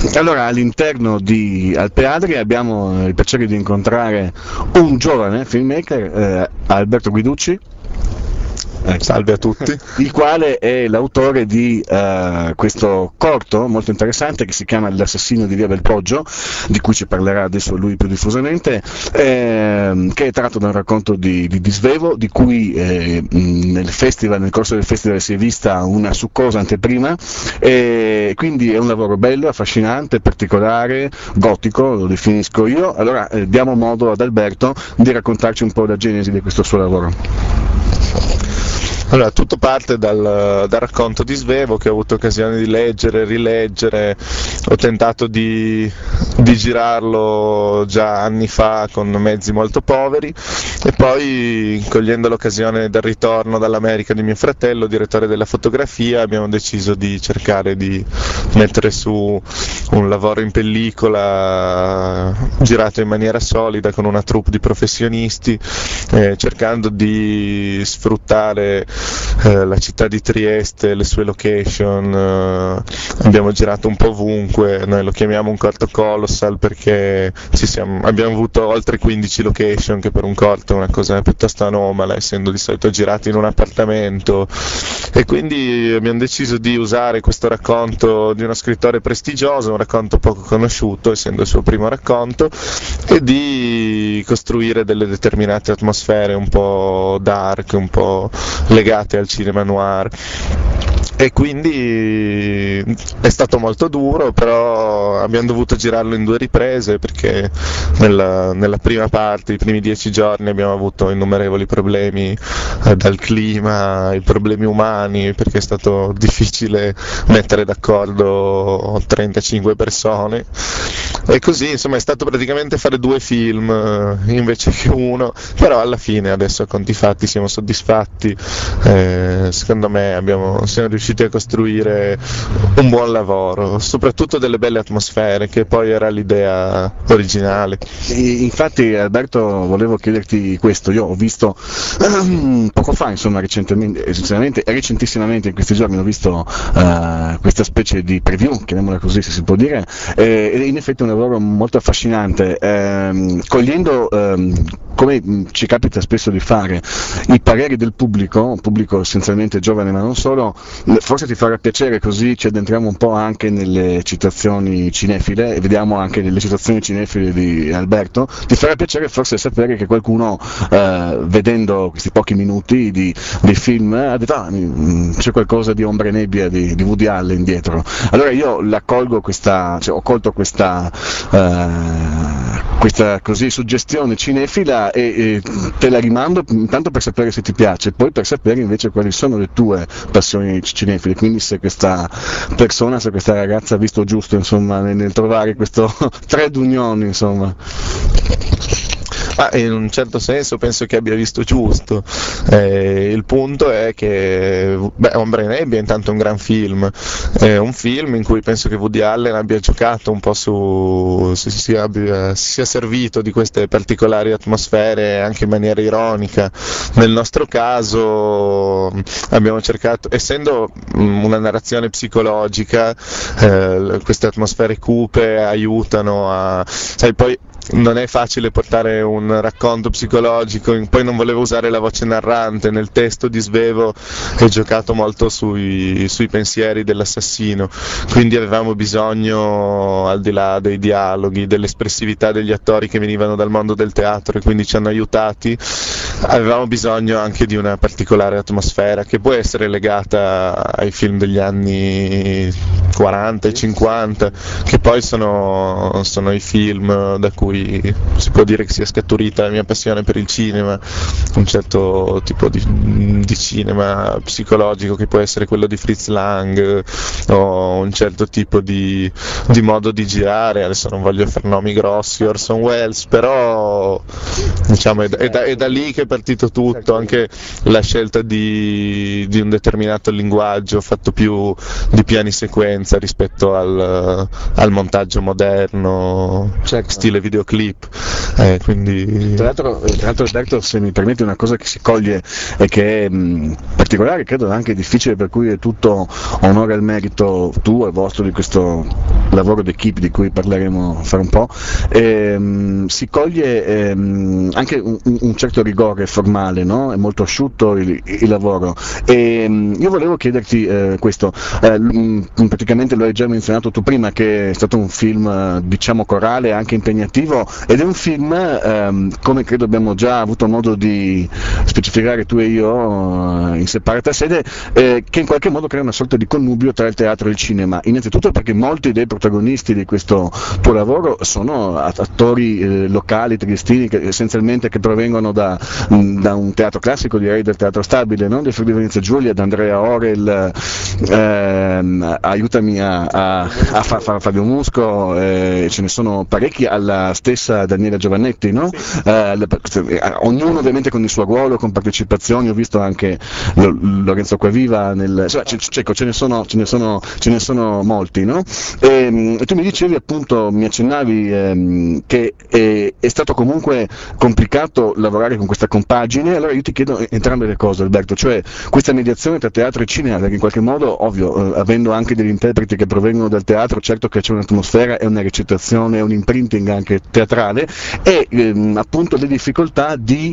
Allora, all'interno di Alpe Adria abbiamo il piacere di incontrare un giovane filmmaker, Alberto Guiducci, Salve a tutti. il quale è l'autore di questo corto molto interessante che si chiama L'assassino di Via Belpoggio, di cui ci parlerà adesso lui più diffusamente, che è tratto da un racconto di Svevo, di cui nel corso del festival si è vista una succosa anteprima, e quindi è un lavoro bello, affascinante, particolare, gotico, lo definisco io. Allora diamo modo ad Alberto di raccontarci un po' la genesi di questo suo lavoro. Allora, tutto parte dal racconto di Svevo che ho avuto occasione di leggere, rileggere, ho tentato di girarlo già anni fa con mezzi molto poveri e poi, cogliendo l'occasione del ritorno dall'America di mio fratello, direttore della fotografia, abbiamo deciso di cercare di mettere su un lavoro in pellicola girato in maniera solida con una troupe di professionisti, cercando di sfruttare la città di Trieste, le sue location. Abbiamo girato un po' ovunque, noi lo chiamiamo un corto colossal perché abbiamo avuto oltre 15 location, che per un corto è una cosa piuttosto anomala, essendo di solito girati in un appartamento, e quindi abbiamo deciso di usare questo racconto di uno scrittore prestigioso, un racconto poco conosciuto essendo il suo primo racconto, e di costruire delle determinate atmosfere un po' dark, un po' legate al cinema noir. E quindi è stato molto duro, però abbiamo dovuto girarlo in 2 riprese perché nella prima parte, i primi 10 giorni, abbiamo avuto innumerevoli problemi dal clima ai problemi umani, perché è stato difficile mettere d'accordo 35 persone, e così insomma è stato praticamente fare 2 film invece che uno, però alla fine adesso a conti fatti siamo soddisfatti. Secondo me siamo riusciti a costruire un buon lavoro, soprattutto delle belle atmosfere, che poi era l'idea originale. Infatti, Alberto, volevo chiederti questo. Io ho visto poco fa, insomma, recentissimamente in questi giorni ho visto questa specie di preview, chiamiamola così se si può dire, ed in effetti è un lavoro molto affascinante, cogliendo, come ci capita spesso di fare, i pareri del pubblico, un pubblico essenzialmente giovane ma non solo. Forse ti farà piacere, così ci addentriamo un po' anche nelle citazioni cinefile e vediamo anche le citazioni cinefile di Alberto. Ti farà piacere forse sapere che qualcuno, vedendo questi pochi minuti di film, ha detto c'è qualcosa di Ombra e nebbia di Woody Allen dietro. Allora io ho colto questa così suggestione cinefila e te la rimando intanto per sapere se ti piace, poi per sapere invece quali sono le tue passioni cinefile, quindi se questa ragazza ha visto giusto, insomma, nel trovare questo trade union, insomma. In un certo senso penso che abbia visto giusto. Il punto è che Ombra e nebbia intanto è un gran film, è un film in cui penso che Woody Allen abbia giocato un po' sia servito di queste particolari atmosfere anche in maniera ironica. Nel nostro caso abbiamo cercato, essendo una narrazione psicologica, queste atmosfere cupe aiutano poi non è facile portare un racconto psicologico, poi non volevo usare la voce narrante. Nel testo di Svevo è giocato molto sui pensieri dell'assassino, quindi avevamo bisogno, al di là dei dialoghi, dell'espressività degli attori che venivano dal mondo del teatro e quindi ci hanno aiutati, avevamo bisogno anche di una particolare atmosfera che può essere legata ai film degli anni 40 e 50, che poi sono i film da cui si può dire che sia scaturita la mia passione per il cinema, un certo tipo di cinema psicologico che può essere quello di Fritz Lang, o un certo tipo di modo di girare. Adesso non voglio fare nomi grossi, Orson Welles, però diciamo è da lì che è partito tutto, anche la scelta di un determinato linguaggio fatto più di piani sequenza rispetto al montaggio moderno, certo, stile videoclip. Quindi... Tra l'altro Alberto, se mi permetti, una cosa che si coglie e che è particolare, credo anche difficile, per cui è tutto onore al merito tuo e vostro di questo lavoro d'equipe di cui parleremo fra un po'. Si coglie anche un certo rigore formale, no? È molto asciutto il lavoro, e io volevo chiederti questo, praticamente lo hai già menzionato tu prima, che è stato un film diciamo corale, anche impegnativo, ed è un film, come credo abbiamo già avuto modo di specificare tu e io in separata sede, che in qualche modo crea una sorta di connubio tra il teatro e il cinema, innanzitutto perché molti dei protagonisti di questo tuo lavoro sono attori locali triestini, essenzialmente che provengono da un teatro classico, direi del teatro stabile, no? Del Friuli Venezia Giulia, da Andrea Orel, aiutami a Fabio Musco, ce ne sono parecchi, alla stessa Daniela Giovannetti, no? Ognuno ovviamente con il suo ruolo, con partecipazioni, ho visto anche Lorenzo Quaviva, ce ne sono molti, no? E tu mi dicevi, appunto, mi accennavi che è stato comunque complicato lavorare con questa compagine. Allora io ti chiedo entrambe le cose, Alberto, cioè questa mediazione tra teatro e cinema, perché in qualche modo, ovvio, avendo anche degli interpreti che provengono dal teatro, certo che c'è un'atmosfera e una recitazione, un imprinting anche teatrale, e appunto le difficoltà di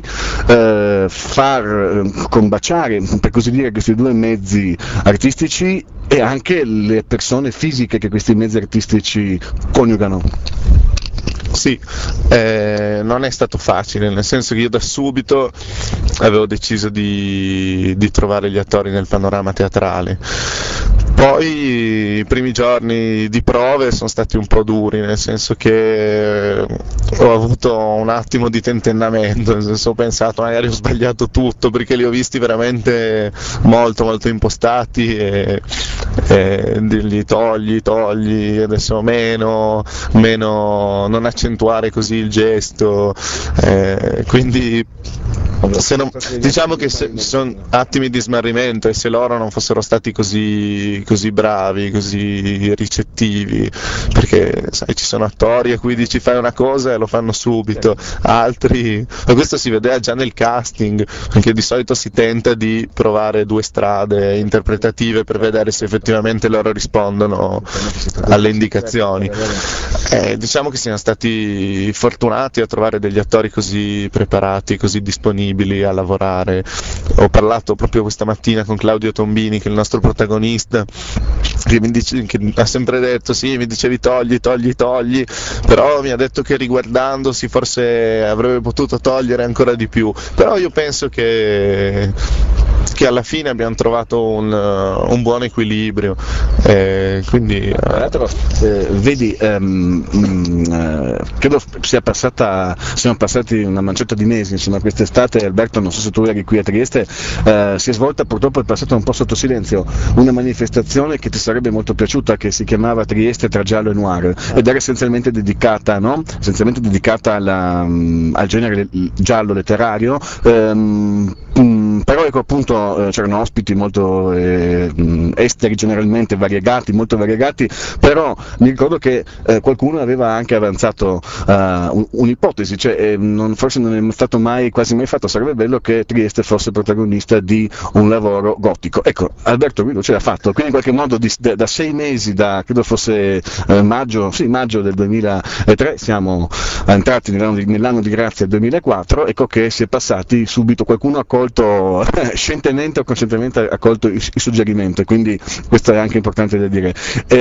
far combaciare, per così dire, questi due mezzi artistici e anche le persone fisiche che questi mezzi artistici coniugano. Sì, non è stato facile, nel senso che io da subito avevo deciso di trovare gli attori nel panorama teatrale. Poi i primi giorni di prove sono stati un po' duri, nel senso che ho avuto un attimo di tentennamento, nel senso ho pensato magari ho sbagliato tutto, perché li ho visti veramente molto molto impostati e dirgli togli, adesso meno, non accentuare così il gesto, quindi diciamo che sono attimi di smarrimento, e se loro non fossero stati così bravi, così ricettivi, perché sai, ci sono attori a cui dici fai una cosa e lo fanno subito, altri, ma questo si vedeva già nel casting, perché di solito si tenta di provare due strade interpretative per vedere se effettivamente loro rispondono alle indicazioni. Diciamo che siamo stati fortunati a trovare degli attori così preparati, così disponibili a lavorare. Ho parlato proprio questa mattina con Claudio Tombini, che è il nostro protagonista, che ha sempre detto sì, mi dicevi togli, però mi ha detto che riguardandosi forse avrebbe potuto togliere ancora di più, però io penso che alla fine abbiamo trovato un buon equilibrio, quindi vedi, credo siamo passati una manciata di mesi, insomma, quest'estate, Alberto, non so se tu eri qui a Trieste, si è svolta, purtroppo è passata un po' sotto silenzio, una manifestazione che ti sarebbe molto piaciuta, che si chiamava Trieste tra giallo e noir, ed era essenzialmente dedicata al genere giallo letterario, però ecco, appunto, c'erano ospiti molto esteri, generalmente molto variegati, però mi ricordo che qualcuno aveva anche avanzato un'ipotesi, cioè forse non è stato quasi mai fatto, sarebbe bello che Trieste fosse protagonista di un lavoro gotico. Ecco, Alberto Guido ce l'ha fatto, quindi in qualche modo da 6 mesi, credo fosse maggio del 2003, siamo entrati nell'anno di grazia 2004, ecco che si è passati subito, qualcuno ha colto scientemente o conscientemente ha colto il suggerimento, e quindi questo è anche importante da dire.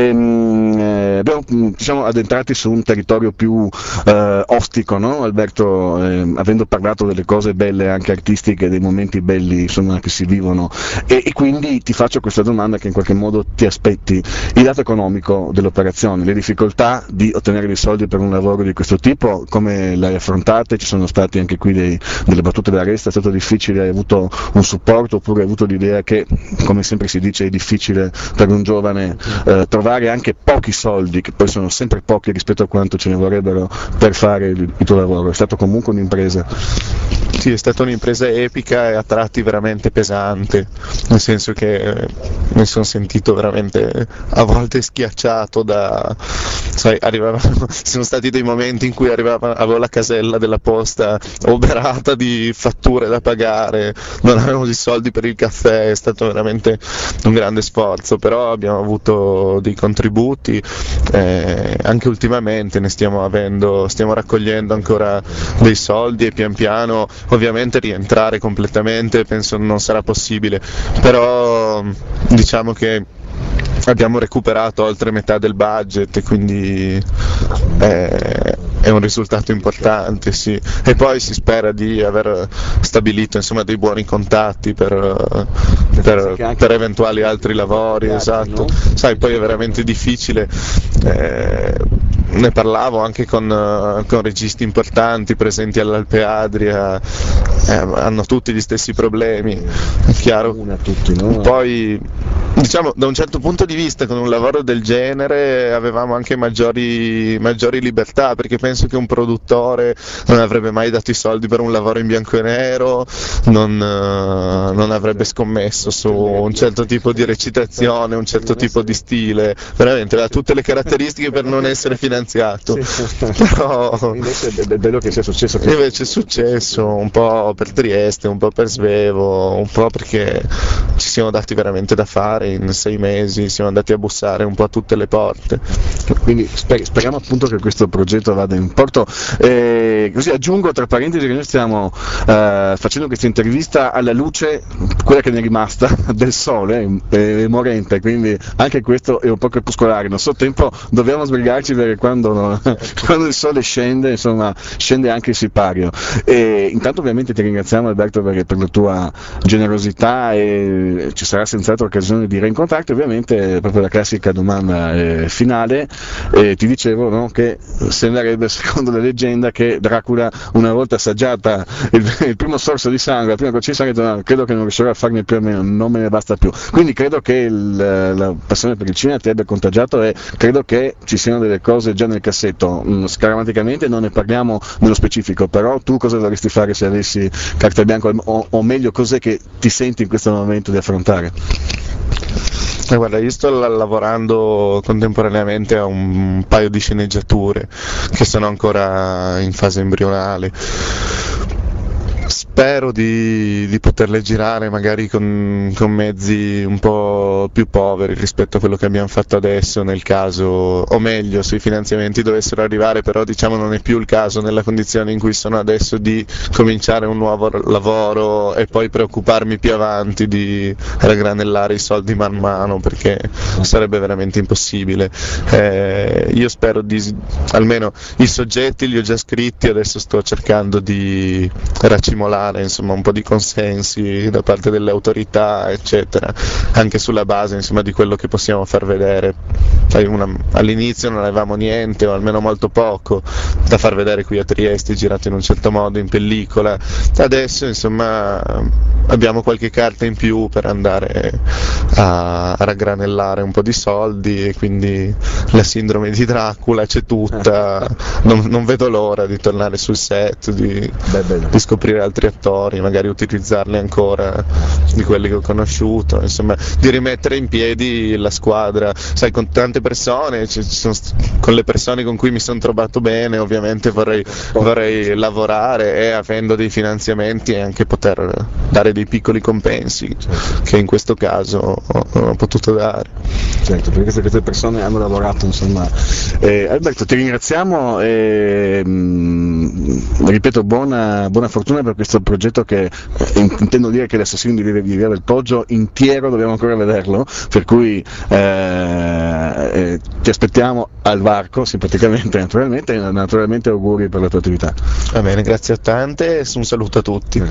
Abbiamo addentrati su un territorio più ostico, no? Alberto, avendo parlato delle cose belle anche artistiche, dei momenti belli, insomma, che si vivono, e quindi ti faccio questa domanda che in qualche modo ti aspetti: il lato economico dell'operazione, le difficoltà di ottenere dei soldi per un lavoro di questo tipo, come l'hai affrontate? Ci sono stati anche qui delle battute d'arresto? È stato difficile? Hai avuto un supporto, oppure hai avuto l'idea che, come sempre si dice, è difficile per un giovane trovare anche pochi soldi, che poi sono sempre pochi rispetto a quanto ce ne vorrebbero, per fare il tuo lavoro? È stato comunque un'impresa? Sì, è stata un'impresa epica e a tratti veramente pesante, nel senso che mi sono sentito veramente a volte schiacciato ci sono stati dei momenti in cui avevo la casella della posta oberata di fatture da pagare, non avevamo i soldi per il caffè, è stato veramente un grande sforzo, però abbiamo avuto dei contributi, anche ultimamente ne stiamo raccogliendo ancora dei soldi, e pian piano ovviamente rientrare completamente penso non sarà possibile, però diciamo che abbiamo recuperato oltre metà del budget e quindi è un risultato importante, sì. E poi si spera di aver stabilito insomma dei buoni contatti per eventuali altri lavori, esatto. Sai, poi è veramente difficile. Ne parlavo anche con registi importanti presenti all'Alpe Adria, hanno tutti gli stessi problemi, è chiaro. Poi diciamo da un certo punto di vista con un lavoro del genere avevamo anche maggiori libertà, perché penso che un produttore non avrebbe mai dato i soldi per un lavoro in bianco e nero, non avrebbe scommesso su un certo tipo di recitazione, un certo tipo di stile, veramente aveva tutte le caratteristiche per non essere finanziato. Però invece è bello che sia successo. Invece è successo un po' per Trieste, un po' per Svevo, un po' perché ci siamo dati veramente da fare. In 6 mesi siamo andati a bussare un po' a tutte le porte. Quindi speriamo appunto che questo progetto vada in porto. Così aggiungo tra parentesi che noi stiamo facendo questa intervista alla luce, quella che ne è rimasta, del sole, morente, quindi anche questo è un po' crepuscolare. Nel suo tempo dobbiamo svegliarci perché quando il sole scende, insomma, scende anche il sipario. E intanto ovviamente ti ringraziamo, Alberto, per la tua generosità, e ci sarà senz'altro occasione di rincontrarti. Ovviamente proprio la classica domanda finale, ti dicevo, no, che sembrerebbe, secondo la leggenda, che Dracula, una volta assaggiata il primo sorso di sangue, la prima goccia di sangue, no, credo che non riuscirò a farne più a meno, non me ne basta più. Quindi credo che la passione per il cinema ti abbia contagiato, e credo che ci siano delle cose già nel cassetto. Scaramanticamente non ne parliamo nello specifico, però tu cosa dovresti fare se avessi carta bianca, o meglio, cos'è che ti senti in questo momento di affrontare? Guarda, io sto lavorando contemporaneamente a un paio di sceneggiature che sono ancora in fase embrionale. Spero di poterle girare magari con mezzi un po' più poveri rispetto a quello che abbiamo fatto adesso, nel caso, o meglio, se i finanziamenti dovessero arrivare, però diciamo non è più il caso nella condizione in cui sono adesso di cominciare un nuovo lavoro e poi preoccuparmi più avanti di raggranellare i soldi man mano, perché sarebbe veramente impossibile. Io spero almeno i soggetti li ho già scritti, adesso sto cercando di racimolare insomma un po' di consensi da parte delle autorità, eccetera, anche sulla base insomma di quello che possiamo far vedere. All'inizio non avevamo niente, o almeno molto poco da far vedere qui a Trieste, girato in un certo modo in pellicola. Adesso insomma abbiamo qualche carta in più per andare a raggranellare un po' di soldi, e quindi la sindrome di Dracula c'è tutta. Non vedo l'ora di tornare sul set, di scoprire altri attori, magari utilizzarli ancora di quelli che ho conosciuto, insomma di rimettere in piedi la squadra, sai, con tante persone, con le persone con cui mi sono trovato bene. Ovviamente vorrei lavorare, e avendo dei finanziamenti anche poter dare dei piccoli compensi, che in questo caso non ho potuto dare. Certo, perché queste persone hanno lavorato, insomma. Alberto, ti ringraziamo, e ripeto, buona fortuna per questo progetto, che intendo dire che l'Assassino di Via del Poggio intero dobbiamo ancora vederlo, per cui ti aspettiamo al varco, simpaticamente, naturalmente auguri per la tua attività. Va bene, grazie a tante, e un saluto a tutti.